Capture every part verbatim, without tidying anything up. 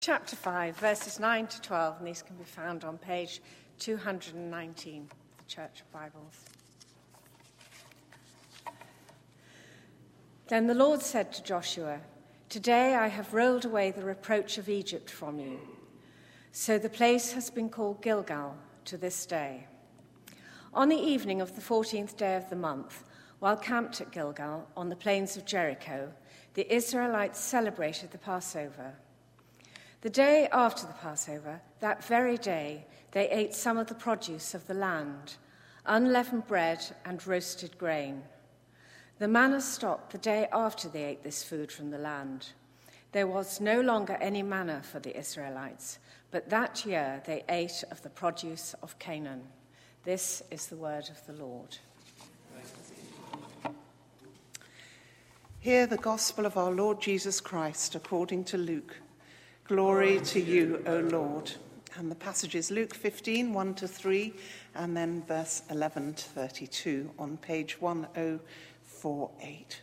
Chapter five, verses nine to twelve, and these can be found on page two hundred nineteen of the Church Bibles. Then the Lord said to Joshua, "Today I have rolled away the reproach of Egypt from you." So the place has been called Gilgal to this day. On the evening of the fourteenth day of the month, while camped at Gilgal on the plains of Jericho, the Israelites celebrated the Passover. The day after the Passover, that very day, they ate some of the produce of the land, unleavened bread and roasted grain. The manna stopped the day after they ate this food from the land. There was no longer any manna for the Israelites, but that year they ate of the produce of Canaan. This is the word of the Lord. Hear the gospel of our Lord Jesus Christ according to Luke. Glory to you, O Lord. And the passage is Luke fifteen, one to three, and then verse eleven to thirty-two on page one oh four eight.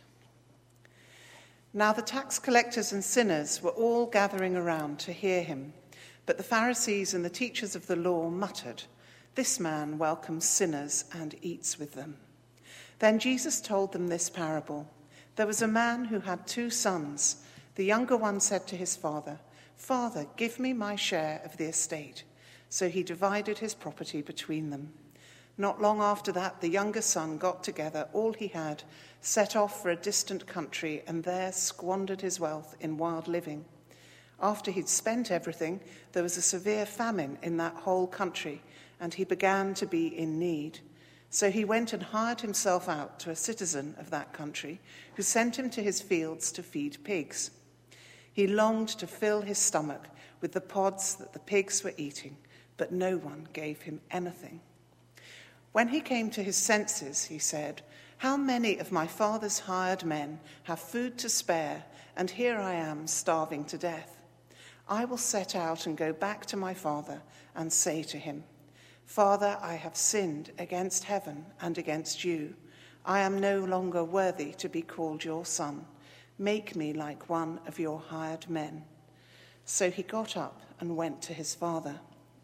Now the tax collectors and sinners were all gathering around to hear him, but the Pharisees and the teachers of the law muttered, "This man welcomes sinners and eats with them." Then Jesus told them this parable. There was a man who had two sons. The younger one said to his father, "Father, give me my share of the estate." So he divided his property between them. Not long after that, the younger son got together all he had, set off for a distant country, and there squandered his wealth in wild living. After he'd spent everything, there was a severe famine in that whole country, and he began to be in need. So he went and hired himself out to a citizen of that country, who sent him to his fields to feed pigs. He longed to fill his stomach with the pods that the pigs were eating, but no one gave him anything. When he came to his senses, he said, "How many of my father's hired men have food to spare, and here I am starving to death? I will set out and go back to my father and say to him, 'Father, I have sinned against heaven and against you. I am no longer worthy to be called your son. Make me like one of your hired men.' So he got up and went to his father.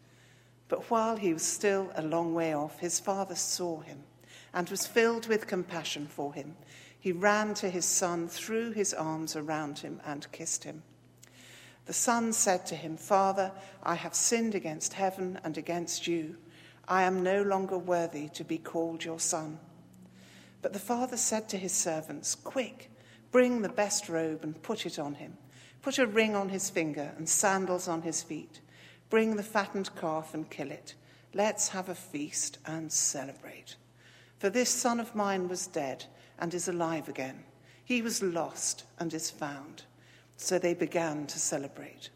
But while he was still a long way off, his father saw him and was filled with compassion for him. He ran to his son, threw his arms around him, and kissed him. The son said to him, 'Father, I have sinned against heaven and against you. I am no longer worthy to be called your son.' But the father said to his servants, 'Quick, bring the best robe and put it on him. Put a ring on his finger and sandals on his feet. Bring the fattened calf and kill it. Let's have a feast and celebrate. For this son of mine was dead and is alive again. He was lost and is found.' So they began to celebrate.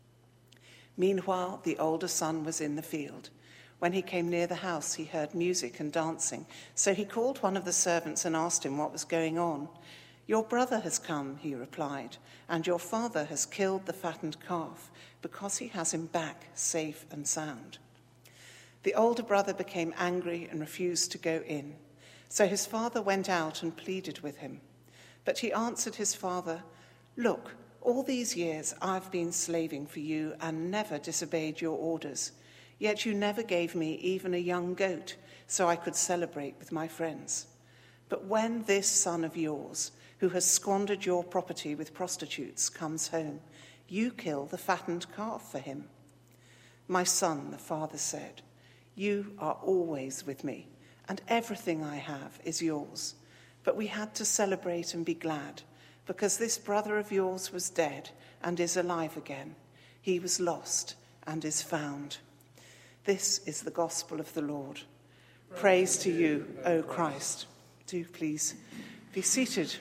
Meanwhile, the older son was in the field. When he came near the house, he heard music and dancing. So he called one of the servants and asked him what was going on. 'Your brother has come,' he replied, 'and your father has killed the fattened calf because he has him back safe and sound.' The older brother became angry and refused to go in. So his father went out and pleaded with him. But he answered his father, 'Look, all these years I've been slaving for you and never disobeyed your orders. Yet you never gave me even a young goat so I could celebrate with my friends. But when this son of yours, who has squandered your property with prostitutes, comes home, you kill the fattened calf for him.' 'My son,' the father said, 'you are always with me, and everything I have is yours. But we had to celebrate and be glad, because this brother of yours was dead and is alive again. He was lost and is found.' This is the gospel of the Lord. Praise to you, O Christ." Do please be seated.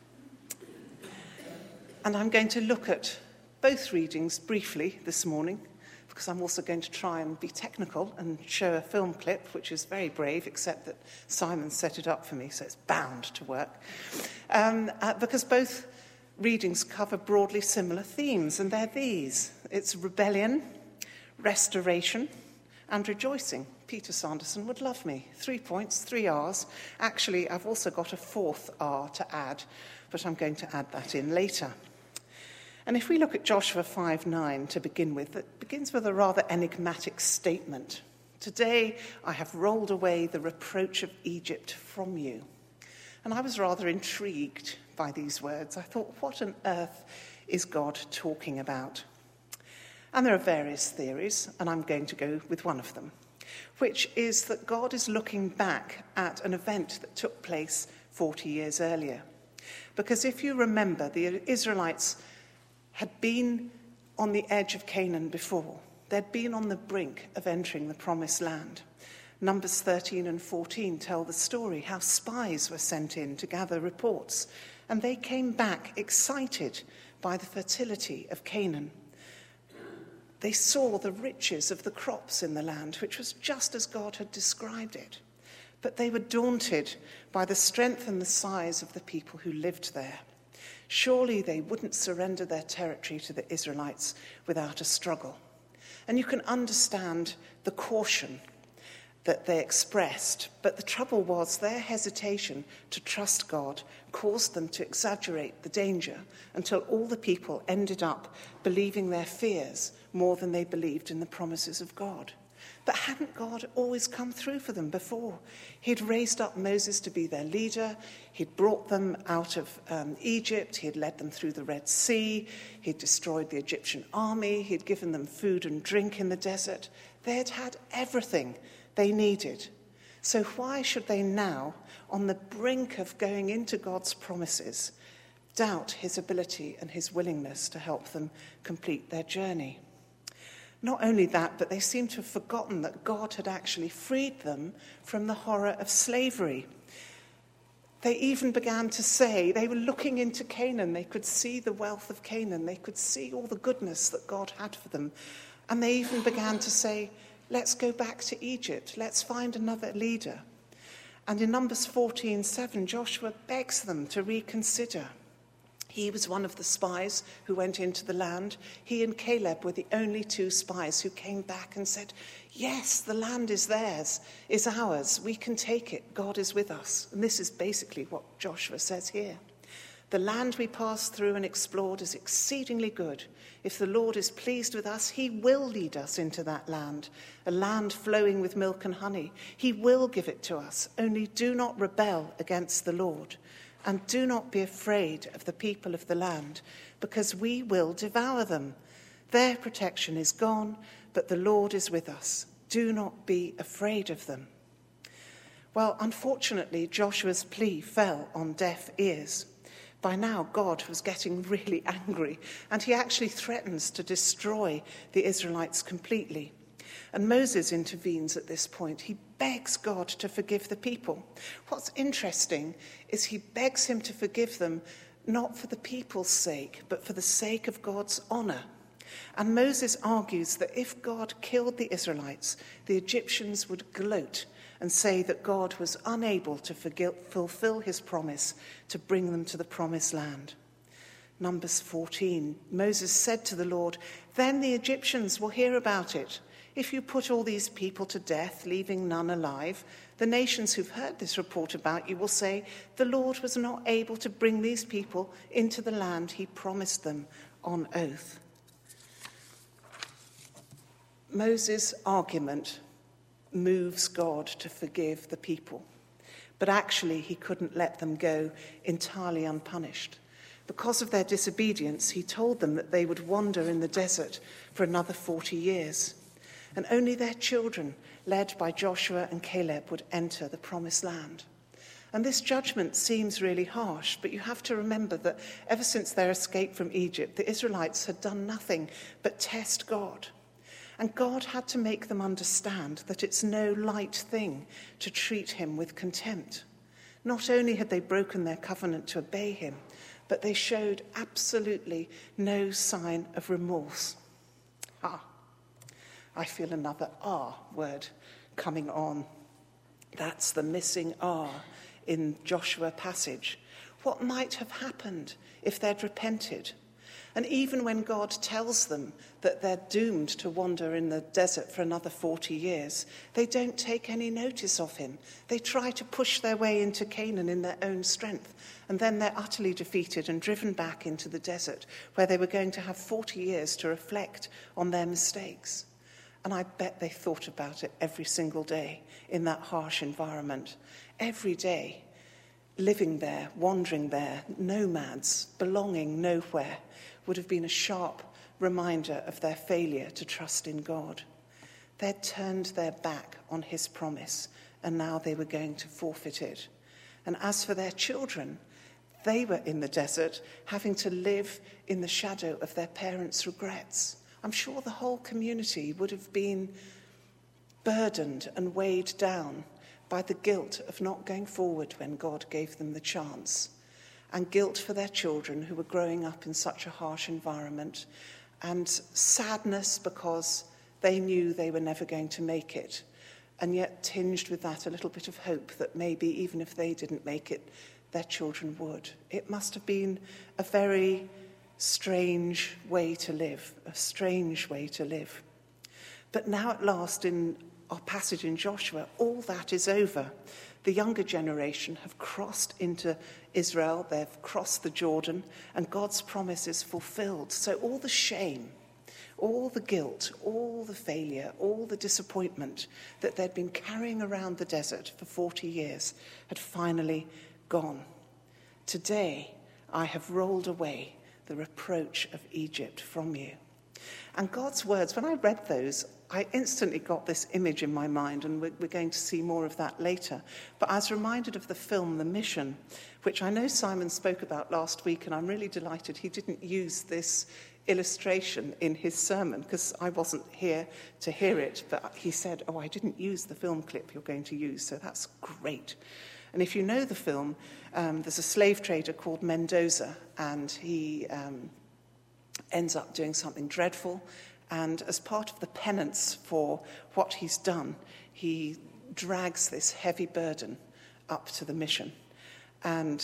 And I'm going to look at both readings briefly this morning, because I'm also going to try and be technical and show a film clip, which is very brave, except that Simon set it up for me, so it's bound to work. Um, uh, because both readings cover broadly similar themes, and they're these. It's rebellion, restoration, and rejoicing. Peter Sanderson would love me. Three points, three R's. Actually, I've also got a fourth R to add, but I'm going to add that in later. And if we look at Joshua five nine to begin with, it begins with a rather enigmatic statement. Today I have rolled away the reproach of Egypt from you. And I was rather intrigued by these words. I thought, what on earth is God talking about? And there are various theories, and I'm going to go with one of them, which is that God is looking back at an event that took place forty years earlier. Because if you remember, the Israelites had been on the edge of Canaan before. They'd been on the brink of entering the promised land. Numbers thirteen and fourteen tell the story, how spies were sent in to gather reports, and they came back excited by the fertility of Canaan. They saw the riches of the crops in the land, which was just as God had described it. But they were daunted by the strength and the size of the people who lived there. Surely they wouldn't surrender their territory to the Israelites without a struggle. And you can understand the caution that they expressed, but the trouble was their hesitation to trust God caused them to exaggerate the danger until all the people ended up believing their fears more than they believed in the promises of God. But hadn't God always come through for them before? He'd raised up Moses to be their leader. He'd brought them out of um, Egypt. He'd led them through the Red Sea. He'd destroyed the Egyptian army. He'd given them food and drink in the desert. They'd had everything they needed. So why should they now, on the brink of going into God's promises, doubt his ability and his willingness to help them complete their journey? Not only that, but they seem to have forgotten that God had actually freed them from the horror of slavery. They even began to say, they were looking into Canaan, they could see the wealth of Canaan, they could see all the goodness that God had for them. And they even began to say, let's go back to Egypt, let's find another leader. And in Numbers fourteen seven, Joshua begs them to reconsider. He was one of the spies who went into the land. He and Caleb were the only two spies who came back and said, yes, the land is theirs, is ours. We can take it. God is with us. And this is basically what Joshua says here. The land we passed through and explored is exceedingly good. If the Lord is pleased with us, he will lead us into that land, a land flowing with milk and honey. He will give it to us. Only do not rebel against the Lord. And do not be afraid of the people of the land, because we will devour them. Their protection is gone, but the Lord is with us. Do not be afraid of them. Well, unfortunately, Joshua's plea fell on deaf ears. By now, God was getting really angry, and he actually threatens to destroy the Israelites completely. And Moses intervenes at this point. He begs God to forgive the people. What's interesting is he begs him to forgive them not for the people's sake, but for the sake of God's honor. And Moses argues that if God killed the Israelites, the Egyptians would gloat and say that God was unable to fulfill his promise to bring them to the promised land. Numbers fourteen, Moses said to the Lord, then the Egyptians will hear about it. If you put all these people to death, leaving none alive, the nations who've heard this report about you will say, the Lord was not able to bring these people into the land he promised them on oath. Moses' argument moves God to forgive the people, but actually he couldn't let them go entirely unpunished. Because of their disobedience, he told them that they would wander in the desert for another forty years. And only their children, led by Joshua and Caleb, would enter the promised land. And this judgment seems really harsh, but you have to remember that ever since their escape from Egypt, the Israelites had done nothing but test God. And God had to make them understand that it's no light thing to treat him with contempt. Not only had they broken their covenant to obey him, but they showed absolutely no sign of remorse. Ah. I feel another R word coming on. That's the missing R in Joshua passage. What might have happened if they'd repented? And even when God tells them that they're doomed to wander in the desert for another forty years, they don't take any notice of him. They try to push their way into Canaan in their own strength, and then they're utterly defeated and driven back into the desert, where they were going to have forty years to reflect on their mistakes. And I bet they thought about it every single day in that harsh environment. Every day, living there, wandering there, nomads, belonging nowhere, would have been a sharp reminder of their failure to trust in God. They'd turned their back on his promise, and now they were going to forfeit it. And as for their children, they were in the desert, having to live in the shadow of their parents' regrets. I'm sure the whole community would have been burdened and weighed down by the guilt of not going forward when God gave them the chance, and guilt for their children who were growing up in such a harsh environment, and sadness because they knew they were never going to make it, and yet tinged with that a little bit of hope that maybe even if they didn't make it, their children would. It must have been a very strange way to live, a strange way to live. But now at last, in our passage in Joshua, all that is over. The younger generation have crossed into Israel, they've crossed the Jordan, and God's promise is fulfilled. So all the shame, all the guilt, all the failure, all the disappointment that they'd been carrying around the desert for forty years had finally gone. Today, I have rolled away the reproach of Egypt from you. And God's words, when I read those, I instantly got this image in my mind, and we're, we're going to see more of that later. But I was reminded of the film The Mission, which I know Simon spoke about last week, and I'm really delighted he didn't use this illustration in his sermon, because I wasn't here to hear it, but he said, oh, I didn't use the film clip you're going to use, so that's great. And if you know the film, um, there's a slave trader called Mendoza, and he um, ends up doing something dreadful. And as part of the penance for what he's done, he drags this heavy burden up to the mission. And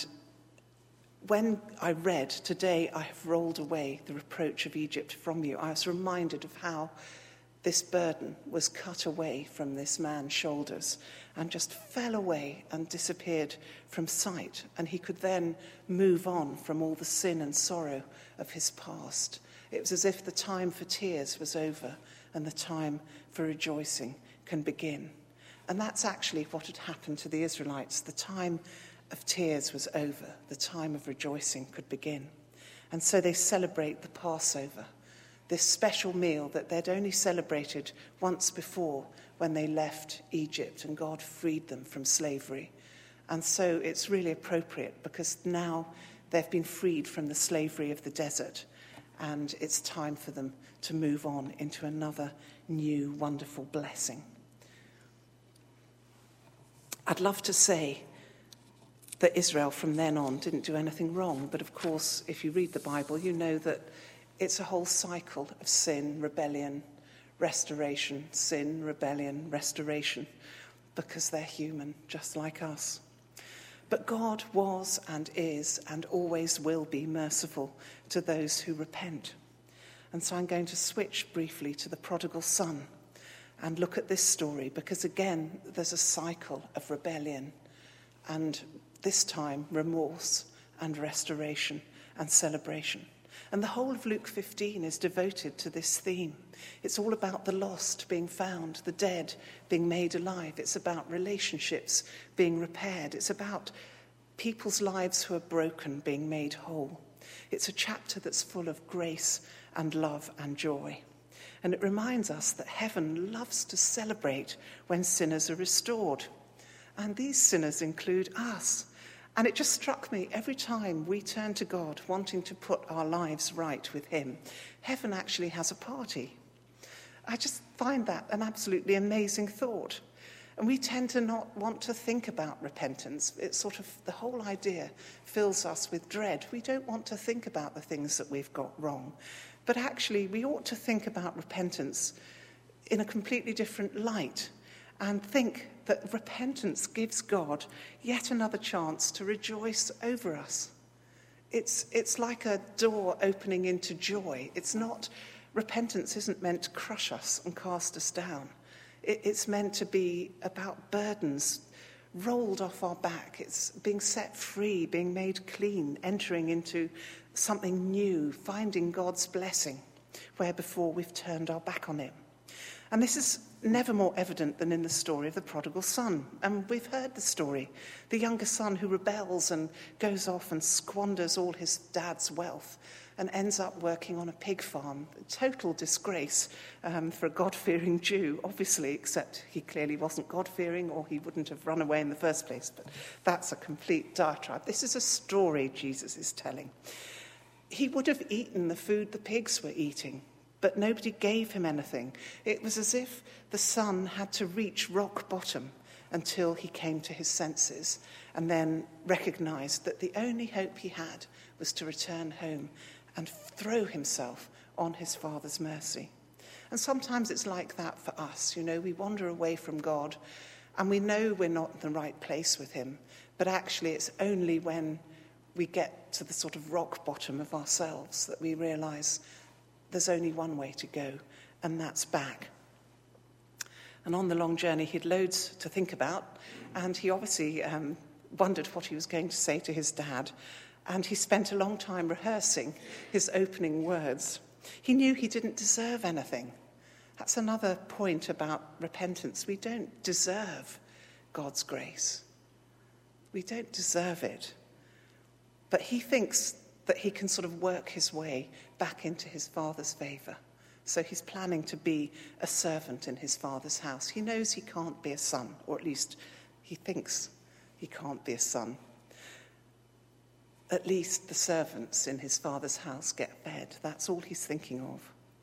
when I read, today I have rolled away the reproach of Egypt from you, I was reminded of how this burden was cut away from this man's shoulders and just fell away and disappeared from sight. And he could then move on from all the sin and sorrow of his past. It was as if the time for tears was over and the time for rejoicing can begin. And that's actually what had happened to the Israelites. The time of tears was over. The time of rejoicing could begin. And so they celebrate the Passover, this special meal that they'd only celebrated once before when they left Egypt and God freed them from slavery. And so it's really appropriate because now they've been freed from the slavery of the desert. And it's time for them to move on into another new, wonderful blessing. I'd love to say that Israel from then on didn't do anything wrong. But of course, if you read the Bible, you know that it's a whole cycle of sin, rebellion, restoration, sin, rebellion, restoration, because they're human, just like us. But God was and is and always will be merciful to those who repent. And so I'm going to switch briefly to the prodigal son and look at this story, because again, there's a cycle of rebellion and this time remorse and restoration and celebration. And the whole of Luke fifteen is devoted to this theme. It's all about the lost being found, the dead being made alive. It's about relationships being repaired. It's about people's lives who are broken being made whole. It's a chapter that's full of grace and love and joy. And it reminds us that heaven loves to celebrate when sinners are restored. And these sinners include us. And it just struck me, every time we turn to God wanting to put our lives right with him, heaven actually has a party. I just find that an absolutely amazing thought. And we tend to not want to think about repentance. It's sort of, the whole idea fills us with dread. We don't want to think about the things that we've got wrong. But actually, we ought to think about repentance in a completely different light and think that repentance gives God yet another chance to rejoice over us. it's, it's like a door opening into joy. It's not, repentance isn't meant to crush us and cast us down. It, it's meant to be about burdens rolled off our back. It's being set free, being made clean, entering into something new, finding God's blessing where before we've turned our back on it. And this is never more evident than in the story of the prodigal son. And we've heard the story. The younger son who rebels and goes off and squanders all his dad's wealth and ends up working on a pig farm. Total disgrace um, for a God-fearing Jew, obviously, except he clearly wasn't God-fearing or he wouldn't have run away in the first place. But that's a complete diatribe. This is a story Jesus is telling. He would have eaten the food the pigs were eating, but nobody gave him anything. It was as if the son had to reach rock bottom until he came to his senses and then recognized that the only hope he had was to return home and throw himself on his Father's mercy. And sometimes it's like that for us. You know, we wander away from God and we know we're not in the right place with him, but actually it's only when we get to the sort of rock bottom of ourselves that we realize there's only one way to go, and that's back. And on the long journey, he had loads to think about, and he obviously um, wondered what he was going to say to his dad, and he spent a long time rehearsing his opening words. He knew he didn't deserve anything. That's another point about repentance. We don't deserve God's grace. We don't deserve it. But he thinks that he can sort of work his way back into his Father's favour. So he's planning to be a servant in his Father's house. He knows he can't be a son, or at least he thinks he can't be a son. At least the servants in his Father's house get fed. That's all he's thinking of.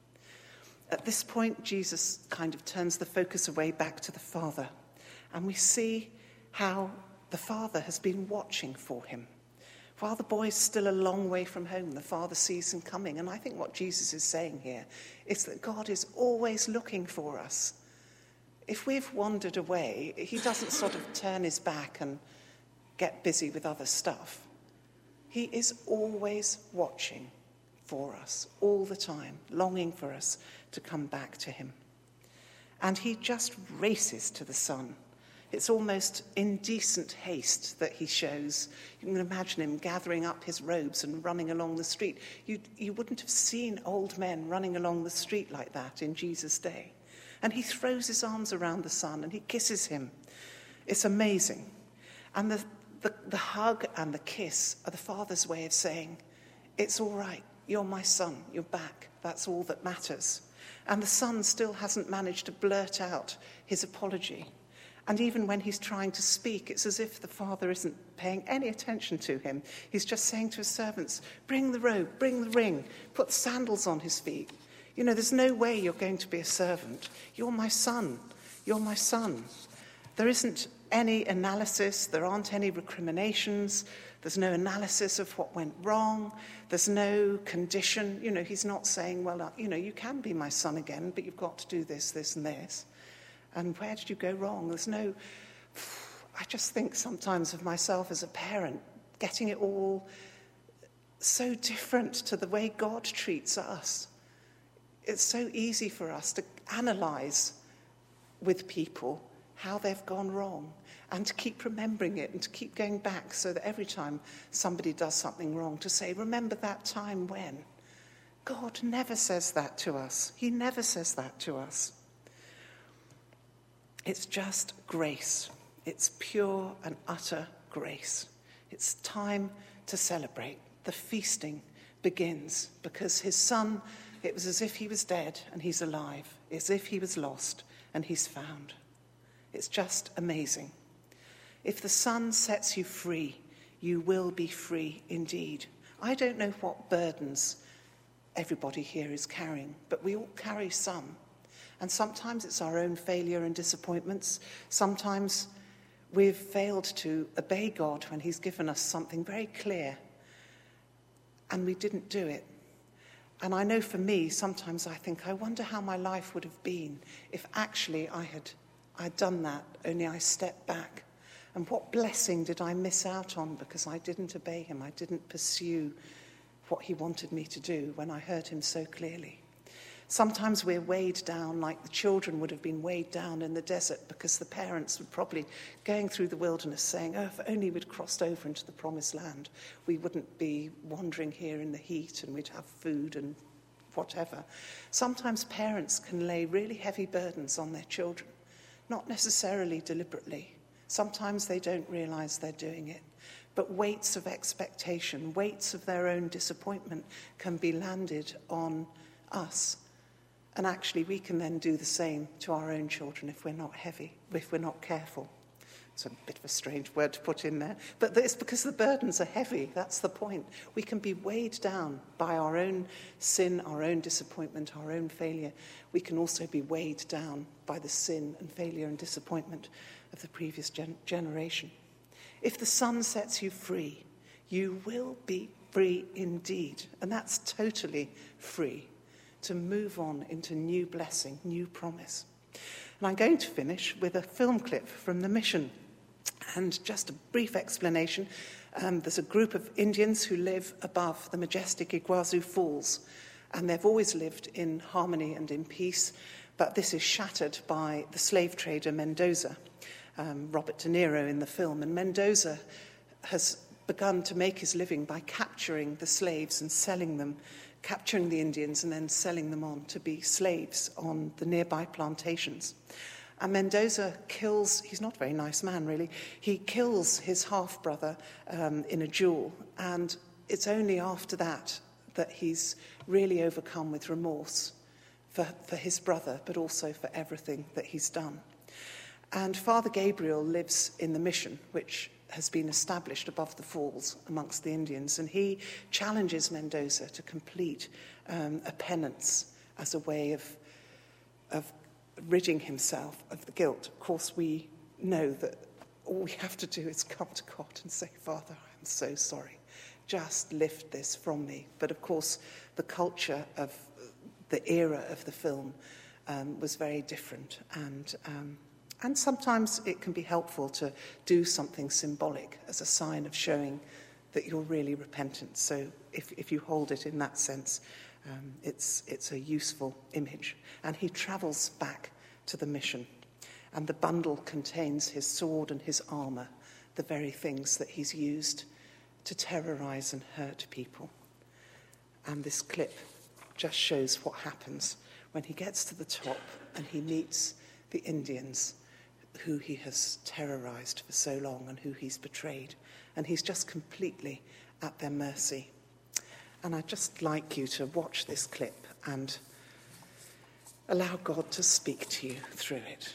At this point, Jesus kind of turns the focus away back to the Father. And we see how the Father has been watching for him. While the boy's still a long way from home, the Father sees him coming. And I think what Jesus is saying here is that God is always looking for us. If we've wandered away, he doesn't sort of turn his back and get busy with other stuff. He is always watching for us all the time, longing for us to come back to him. And he just races to the Son. It's almost indecent haste that he shows. You can imagine him gathering up his robes and running along the street. You, you wouldn't have seen old men running along the street like that in Jesus' day. And he throws his arms around the Son and he kisses him. It's amazing. And the, the, the hug and the kiss are the Father's way of saying, it's all right, you're my son, you're back, that's all that matters. And the Son still hasn't managed to blurt out his apology. And even when he's trying to speak, it's as if the Father isn't paying any attention to him. He's just saying to his servants, bring the robe, bring the ring, put the sandals on his feet. You know, there's no way you're going to be a servant. You're my son. You're my son. There isn't any analysis. There aren't any recriminations. There's no analysis of what went wrong. There's no condition. You know, he's not saying, well, uh, you know, you can be my son again, but you've got to do this, this, and this. And where did you go wrong? There's no... I just think sometimes of myself as a parent, getting it all so different to the way God treats us. It's so easy for us to analyse with people how they've gone wrong and to keep remembering it and to keep going back so that every time somebody does something wrong, to say, remember that time when. God never says that to us. He never says that to us. It's just grace. It's pure and utter grace. It's time to celebrate. The feasting begins because his son, it was as if he was dead and he's alive, as if he was lost and he's found. It's just amazing. If the Son sets you free, you will be free indeed. I don't know what burdens everybody here is carrying, but we all carry some. And sometimes it's our own failure and disappointments. Sometimes we've failed to obey God when he's given us something very clear, and we didn't do it. And I know for me, sometimes I think, I wonder how my life would have been if actually I had I'd done that, only I stepped back And what blessing did I miss out on because I didn't obey him? I didn't pursue what he wanted me to do when I heard him so clearly. Sometimes we're weighed down like the children would have been weighed down in the desert because the parents were probably going through the wilderness saying, oh, if only we'd crossed over into the promised land, we wouldn't be wandering here in the heat and we'd have food and whatever. Sometimes parents can lay really heavy burdens on their children, not necessarily deliberately. Sometimes they don't realize they're doing it. But weights of expectation, weights of their own disappointment can be landed on us. And actually, we can then do the same to our own children if we're not heavy, if we're not careful. It's a bit of a strange word to put in there, but it's because the burdens are heavy. That's the point. We can be weighed down by our own sin, our own disappointment, our own failure. We can also be weighed down by the sin and failure and disappointment of the previous gen- generation. If the Son sets you free, you will be free indeed. And that's totally free to move on into new blessing, new promise. And I'm going to finish with a film clip from The Mission. And just a brief explanation. Um, there's a group of Indians who live above the majestic Iguazu Falls. And they've always lived in harmony and in peace. But this is shattered by the slave trader Mendoza, um, Robert De Niro in the film. And Mendoza has begun to make his living by capturing the slaves and selling them, capturing the Indians and then selling them on to be slaves on the nearby plantations. And Mendoza kills, he's not a very nice man really, he kills his half-brother um, in a duel. And it's only after that that he's really overcome with remorse for, for his brother, but also for everything that he's done. And Father Gabriel lives in the Mission, which has been established above the falls amongst the Indians, and he challenges Mendoza to complete um, a penance as a way of, of ridding himself of the guilt. Of course, we know that all we have to do is come to God and say, Father, I'm so sorry. Just lift this from me. But of course, the culture of the era of the film um, was very different, and um, And sometimes it can be helpful to do something symbolic as a sign of showing that you're really repentant. So if, if you hold it in that sense, um, it's, it's a useful image. And he travels back to the Mission. And the bundle contains his sword and his armour, the very things that he's used to terrorize and hurt people. And this clip just shows what happens when he gets to the top and he meets the Indians who he has terrorized for so long and who he's betrayed. And he's just completely at their mercy. And I'd just like you to watch this clip and allow God to speak to you through it.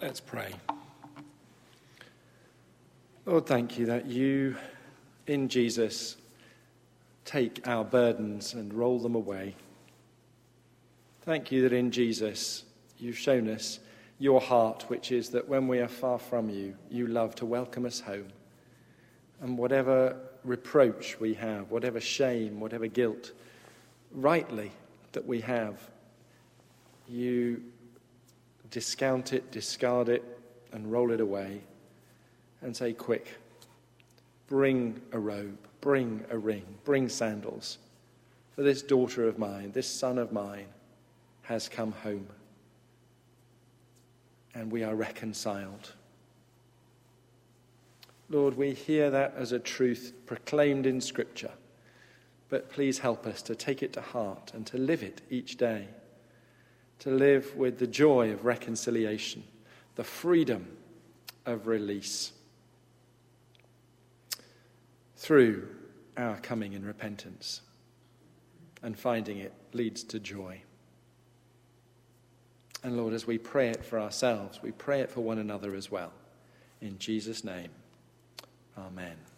Let's pray. Lord, thank you that you, in Jesus, take our burdens and roll them away. Thank you that in Jesus, you've shown us your heart, which is that when we are far from you, you love to welcome us home. And whatever reproach we have, whatever shame, whatever guilt, rightly that we have, you discount it, discard it, and roll it away and say, quick, bring a robe, bring a ring, bring sandals. For this daughter of mine, this son of mine, has come home. And we are reconciled. Lord, we hear that as a truth proclaimed in Scripture. But please help us to take it to heart and to live it each day. To live with the joy of reconciliation, the freedom of release, through our coming in repentance. And finding it leads to joy. And Lord, as we pray it for ourselves, we pray it for one another as well. In Jesus' name, amen.